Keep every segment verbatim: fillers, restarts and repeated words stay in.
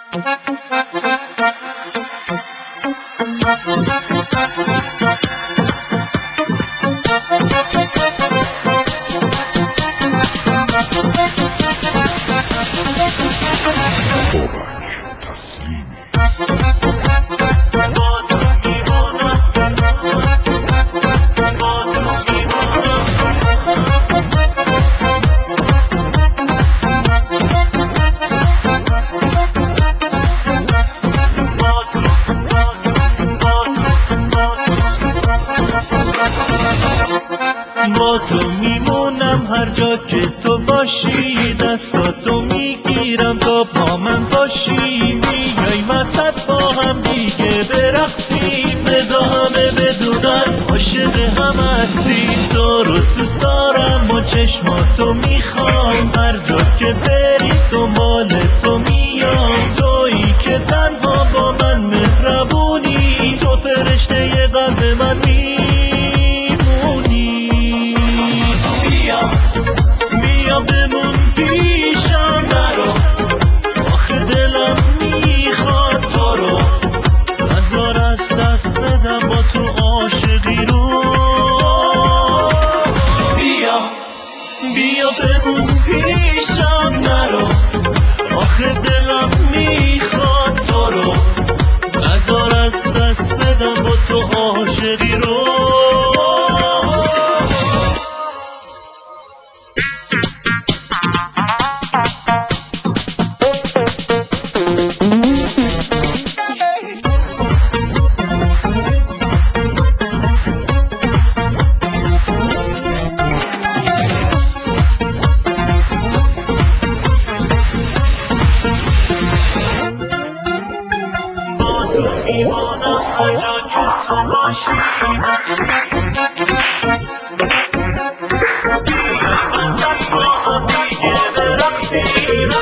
با تو میمونم هر جا که تو باشی، دستاتو میگیرم تا با من باشی، میای وسط با هم دیگه برقصیم، بزا همه بدونن عاشق هم هستیم. تو رو دوست دارم با چشماتو میخوام، هر جا که بری دنبال تو میام، تویی که تنها با من مهربونی، تو فرشته قلب من میمونی. بیا بمون پیشم نرو، آخه دلم میخواد تو رو، نذار از دست بدم با تو عاشقی رو. بیا بیا بمون پیشم نرو، آخه دلم میخواد تو رو، نذار از دست بدم با تو عاشقی رو. دیوانم هر جا که تو باشی، بیای وسط با هم دیگه برقصیم.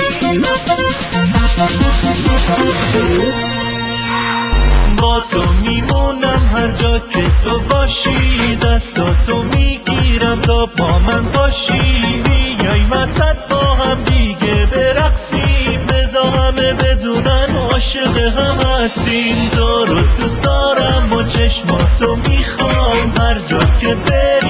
با تو میمونم هر جا که تو باشی، دستاتو میگیرم تا با من باشی، بیای وسط با هم دیگه برقصیم، بزا همه بدونن عاشق هم هستیم. تو رو دوست دارم با چشماتو میخوام، هر جا که بری